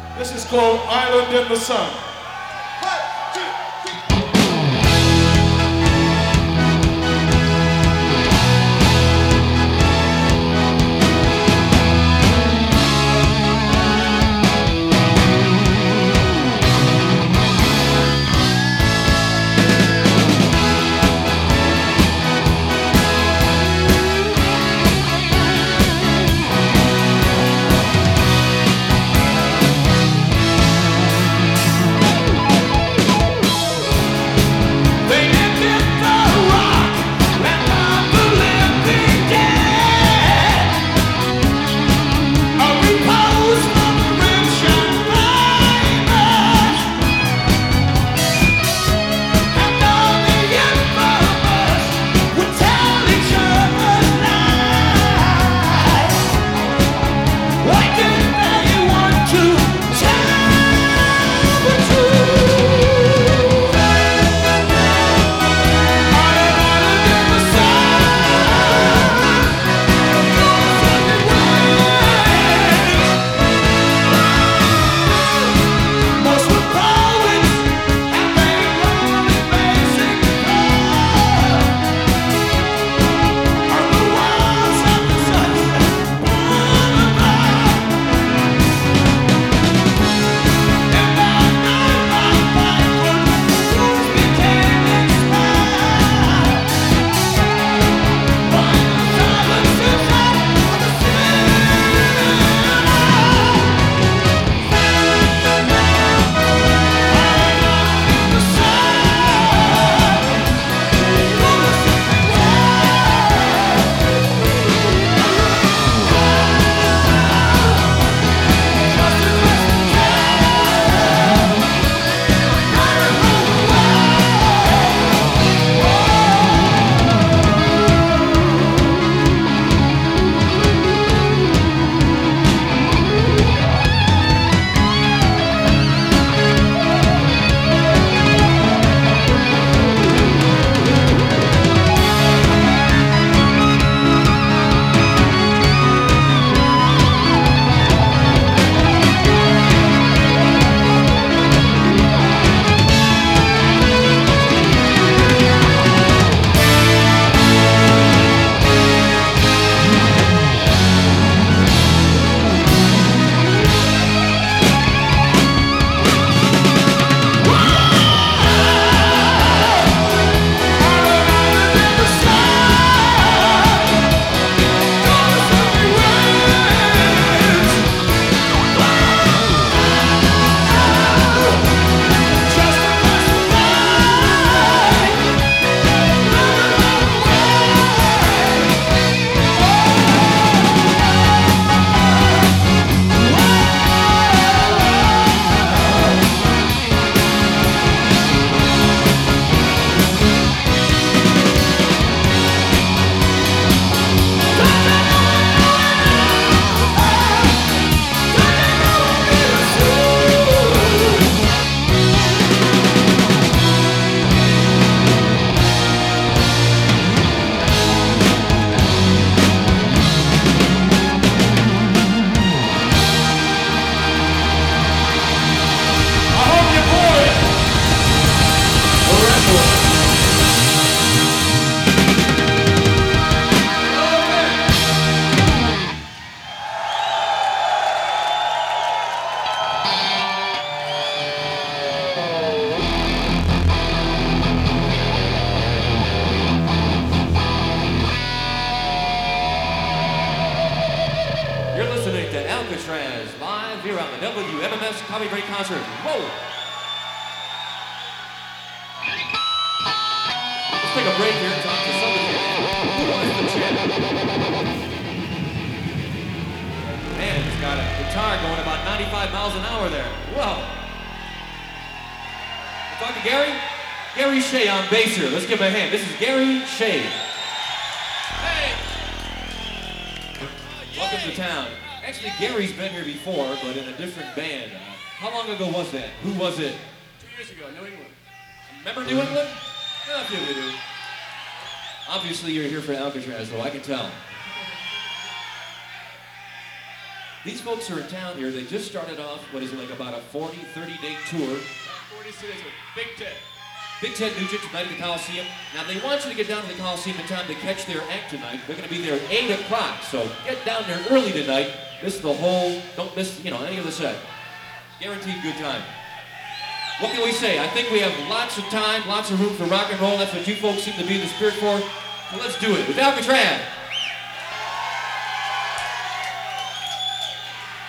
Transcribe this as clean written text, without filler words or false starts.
This is called Island in the Sun. Alcatraz, live here on the WMMS Coffee Break Concert. Whoa! Let's take a break here and talk to somebody. Who was the champ? Man, he's got a guitar going about 95 miles an hour there. Whoa! We'll talk to Gary. Gary Shea on bass here. Let's give him a hand. This is Gary Shea. Hey! Welcome to town. Actually, Gary's been here before, but in a different band. How long ago was that? Who was it? 2 years ago, New England. Remember New England? Yeah, I feel you do. Obviously, you're here for Alcatraz, though, I can tell. These folks are in town here. They just started off, what is it, like about a 40, 30-day tour. 40 days with Big Ted. Big Ted Nugent tonight at the Coliseum. Now, they want you to get down to the Coliseum in time to catch their act tonight. They're going to be there at 8 o'clock, so get down there early tonight. Miss the whole, don't miss, any of the set. Guaranteed good time. What can we say? I think we have lots of time, lots of room for rock and roll. That's what you folks seem to be in the spirit for. So let's do it with Alcatraz.